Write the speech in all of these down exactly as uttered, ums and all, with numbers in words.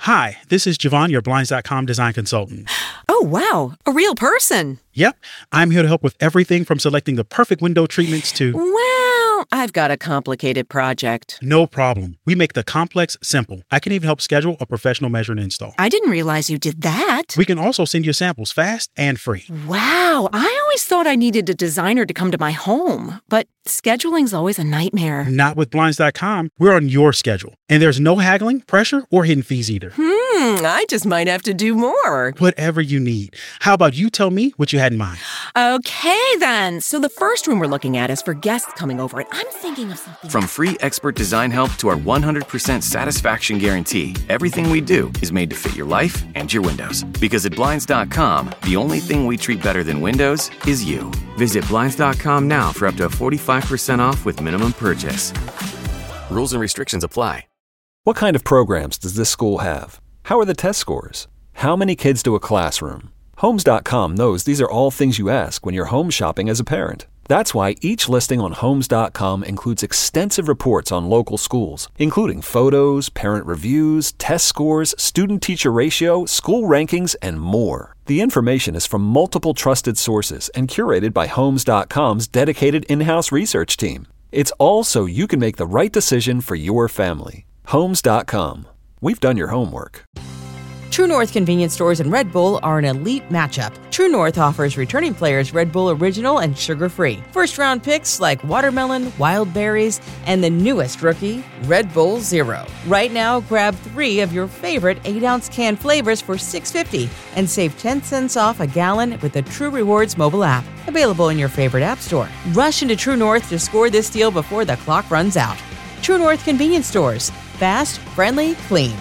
Hi, this is Javon, your Blinds dot com design consultant. Oh, wow. A real person. Yep. I'm here to help with everything from selecting the perfect window treatments to... Well, I've got a complicated project. No problem. We make the complex simple. I can even help schedule a professional measure and install. I didn't realize you did that. We can also send you samples fast and free. Wow. I always thought I needed a designer to come to my home, but scheduling's always a nightmare. Not with Blinds dot com. We're on your schedule. And there's no haggling, pressure, or hidden fees either. Hmm, I just might have to do more. Whatever you need. How about you tell me what you had in mind? Okay, then. So the first room we're looking at is for guests coming over, and I'm thinking of something... From free expert design help to our one hundred percent satisfaction guarantee, everything we do is made to fit your life and your windows. Because at Blinds dot com, the only thing we treat better than windows is you. Visit Blinds dot com now for up to forty-five percent off with minimum purchase. Rules and restrictions apply. What kind of programs does this school have? How are the test scores? How many kids do a classroom? Homes dot com knows these are all things you ask when you're home shopping as a parent. That's why each listing on Homes dot com includes extensive reports on local schools, including photos, parent reviews, test scores, student-teacher ratio, school rankings, and more. The information is from multiple trusted sources and curated by Homes dot com's dedicated in-house research team. It's all so you can make the right decision for your family. Homes dot com. We've done your homework. True North convenience stores and Red Bull are an elite matchup. True North offers returning players Red Bull Original and sugar-free. First-round picks like watermelon, wild berries, and the newest rookie, Red Bull Zero. Right now, grab three of your favorite eight-ounce can flavors for six dollars and fifty cents and save ten cents off a gallon with the True Rewards mobile app. Available in your favorite app store. Rush into True North to score this deal before the clock runs out. True North convenience stores. Fast, friendly, clean.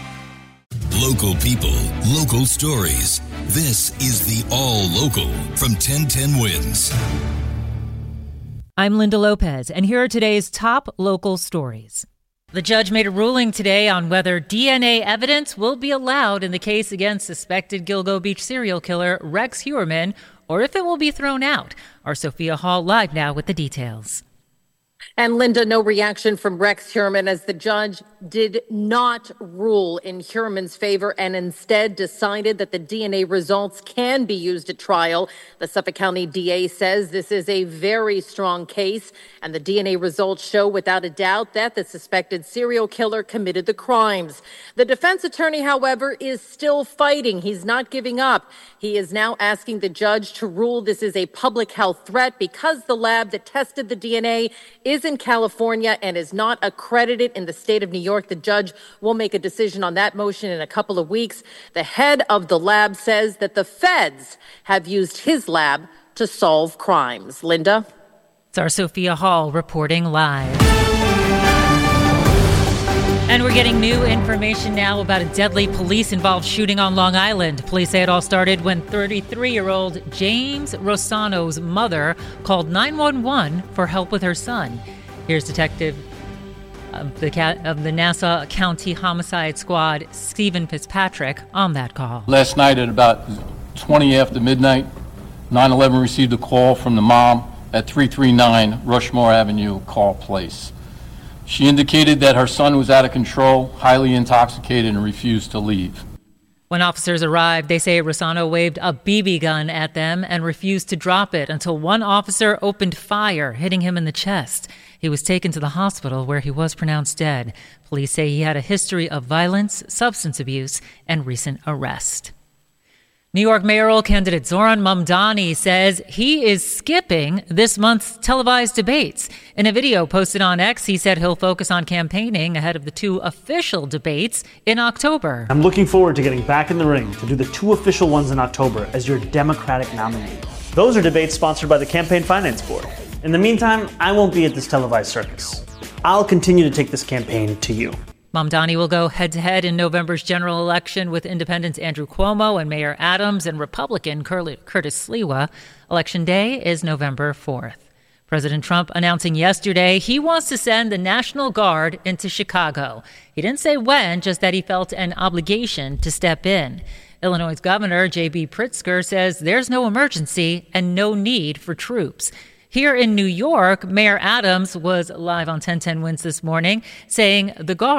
Local people, local stories. This is the All Local from ten ten Wins. I'm Linda Lopez, and here are today's top local stories. The judge made a ruling today on whether D N A evidence will be allowed in the case against suspected Gilgo Beach serial killer Rex Heuermann, or if it will be thrown out. Our Sophia Hall live now with the details. And Linda, no reaction from Rex Heuermann as the judge did not rule in Heuermann's favor and instead decided that the D N A results can be used at trial. The Suffolk County D A says this is a very strong case, and the D N A results show without a doubt that the suspected serial killer committed the crimes. The defense attorney, however, is still fighting. He's not giving up. He is now asking the judge to rule this is a public health threat because the lab that tested the D N A is in California and is not accredited in the state of New York. The judge will make a decision on that motion in a couple of weeks. The head of the lab says that the feds have used his lab to solve crimes. Linda? It's our Sophia Hall reporting live. And we're getting new information now about a deadly police-involved shooting on Long Island. Police say it all started when thirty-three-year-old James Rosano's mother called nine one one for help with her son. Here's Detective of the, of the Nassau County Homicide Squad, Stephen Fitzpatrick, on that call. Last night at about twenty after midnight, nine one one received a call from the mom at three three nine Rushmore Avenue, Carl Place. She indicated that her son was out of control, highly intoxicated, and refused to leave. When officers arrived, they say Rosano waved a B B gun at them and refused to drop it until one officer opened fire, hitting him in the chest. He was taken to the hospital where he was pronounced dead. Police say he had a history of violence, substance abuse, and recent arrest. New York mayoral candidate Zoran Mamdani says he is skipping this month's televised debates. In a video posted on X, he said he'll focus on campaigning ahead of the two official debates in October. I'm looking forward to getting back in the ring to do the two official ones in October as your Democratic nominee. Those are debates sponsored by the Campaign Finance Board. In the meantime, I won't be at this televised circus. I'll continue to take this campaign to you. Mamdani will go head-to-head in November's general election with independents Andrew Cuomo and Mayor Adams and Republican Curtis Sliwa. Election day is November fourth. President Trump announcing yesterday he wants to send the National Guard into Chicago. He didn't say when, just that he felt an obligation to step in. Illinois Governor J B Pritzker says there's no emergency and no need for troops. Here in New York, Mayor Adams was live on ten ten Wins this morning saying the Guard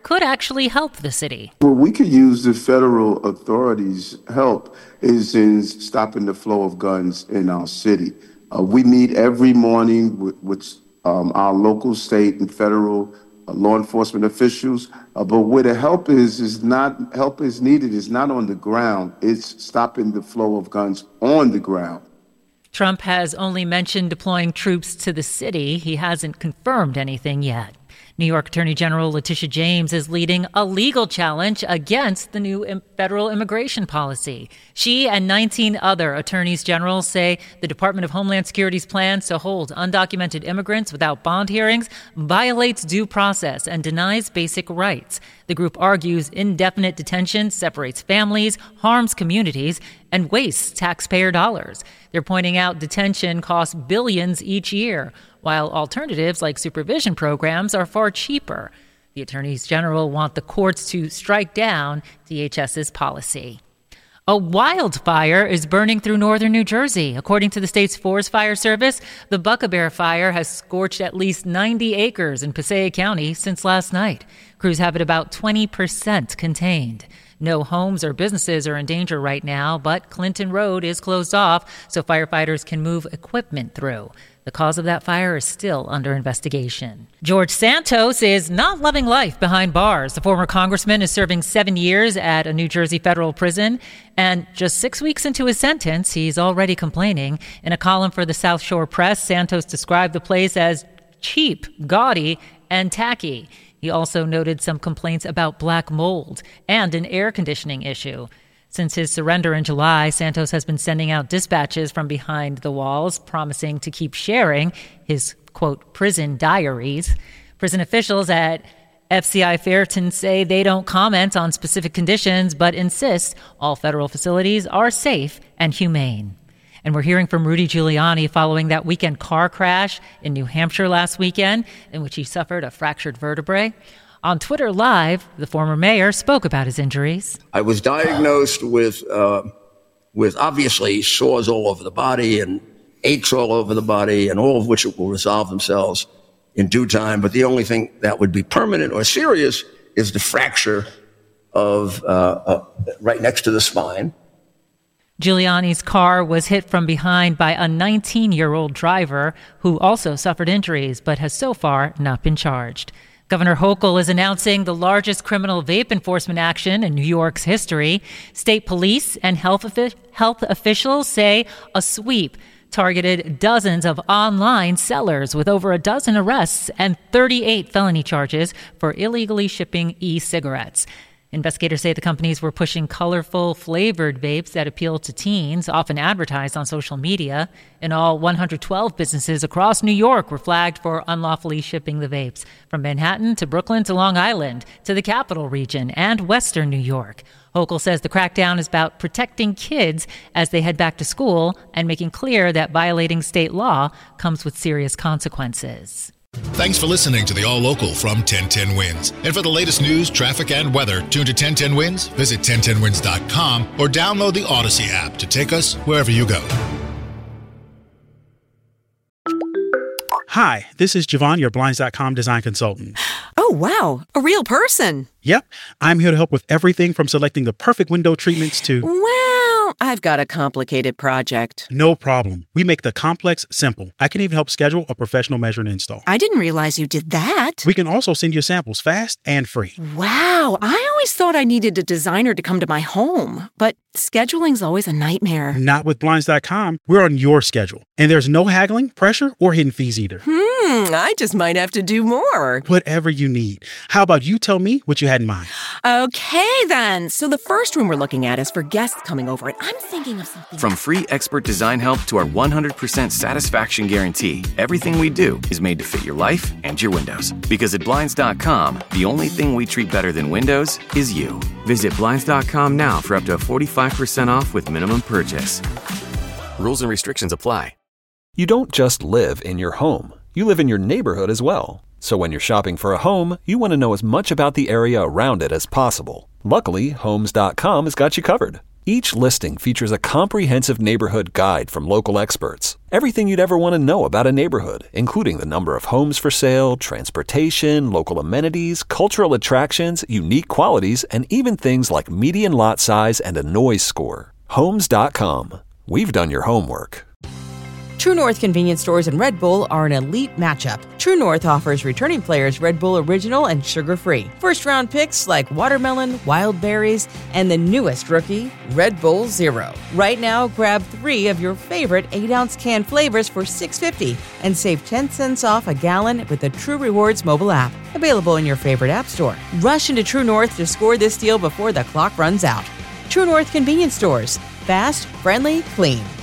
could actually help the city. Where we could use the federal authorities' help is in stopping the flow of guns in our city. Uh, we meet every morning with, with um, our local, state, and federal uh, law enforcement officials. Uh, but where the help is, is not help is needed is not on the ground. It's stopping the flow of guns on the ground. Trump has only mentioned deploying troops to the city. He hasn't confirmed anything yet. New York Attorney General Letitia James is leading a legal challenge against the new federal immigration policy. She and nineteen other attorneys general say the Department of Homeland Security's plans to hold undocumented immigrants without bond hearings violates due process and denies basic rights. The group argues indefinite detention separates families, harms communities, and wastes taxpayer dollars. They're pointing out detention costs billions each year, while alternatives like supervision programs are far cheaper. The attorneys general want the courts to strike down DHS's policy. A wildfire is burning through northern New Jersey. According to the state's Forest Fire Service, the Buckabear Fire has scorched at least ninety acres in Passaic County since last night. Crews have it about twenty percent contained. No homes or businesses are in danger right now, but Clinton Road is closed off so firefighters can move equipment through. The cause of that fire is still under investigation. George Santos is not loving life behind bars. The former congressman is serving seven years at a New Jersey federal prison, and just six weeks into his sentence, he's already complaining. In a column for the South Shore Press, Santos described the place as cheap, gaudy, and tacky. He also noted some complaints about black mold and an air conditioning issue. Since his surrender in July, Santos has been sending out dispatches from behind the walls, promising to keep sharing his, quote, prison diaries. Prison officials at F C I Fairton say they don't comment on specific conditions, but insist all federal facilities are safe and humane. And we're hearing from Rudy Giuliani following that weekend car crash in New Hampshire last weekend, in which he suffered a fractured vertebrae. On Twitter Live, the former mayor spoke about his injuries. I was diagnosed with, uh, with obviously sores all over the body and aches all over the body, and all of which will resolve themselves in due time. But the only thing that would be permanent or serious is the fracture of uh, uh, right next to the spine. Giuliani's car was hit from behind by a nineteen-year-old driver who also suffered injuries but has so far not been charged. Governor Hochul is announcing the largest criminal vape enforcement action in New York's history. State police and health, health officials say a sweep targeted dozens of online sellers with over a dozen arrests and thirty-eight felony charges for illegally shipping e-cigarettes. Investigators say the companies were pushing colorful, flavored vapes that appeal to teens, often advertised on social media. In all, one hundred twelve businesses across New York were flagged for unlawfully shipping the vapes, from Manhattan to Brooklyn to Long Island to the Capital Region and Western New York. Hochul says the crackdown is about protecting kids as they head back to school and making clear that violating state law comes with serious consequences. Thanks for listening to the All Local from ten ten Wins. And for the latest news, traffic, and weather, tune to ten ten Wins, visit ten ten wins dot com, or download the Odyssey app to take us wherever you go. Hi, this is Javon, your Blinds dot com design consultant. Oh, wow. A real person. Yep. I'm here to help with everything from selecting the perfect window treatments to... Well, I've got a complicated project. No problem. We make the complex simple. I can even help schedule a professional measure and install. I didn't realize you did that. We can also send you samples fast and free. Wow. I always thought I needed a designer to come to my home, but scheduling's always a nightmare. Not with Blinds dot com. We're on your schedule. And there's no haggling, pressure, or hidden fees either. Hmm, I just might have to do more. Whatever you need. How about you tell me what you had in mind? Okay, then. So the first room we're looking at is for guests coming over, and I'm thinking of something... From free expert design help to our one hundred percent satisfaction guarantee, everything we do is made to fit your life and your windows. Because at Blinds dot com, the only thing we treat better than windows is you. Visit Blinds dot com now for up to forty-five percent off with minimum purchase. Rules and restrictions apply. You don't just live in your home. You live in your neighborhood as well. So when you're shopping for a home, you want to know as much about the area around it as possible. Luckily, Homes dot com has got you covered. Each listing features a comprehensive neighborhood guide from local experts. Everything you'd ever want to know about a neighborhood, including the number of homes for sale, transportation, local amenities, cultural attractions, unique qualities, and even things like median lot size and a noise score. Homes dot com. We've done your homework. True North convenience stores and Red Bull are an elite matchup. True North offers returning players Red Bull Original and sugar-free. First-round picks like watermelon, wild berries, and the newest rookie, Red Bull Zero. Right now, grab three of your favorite eight ounce can flavors for six dollars and fifty cents and save ten cents off a gallon with the True Rewards mobile app. Available in your favorite app store. Rush into True North to score this deal before the clock runs out. True North convenience stores. Fast, friendly, clean.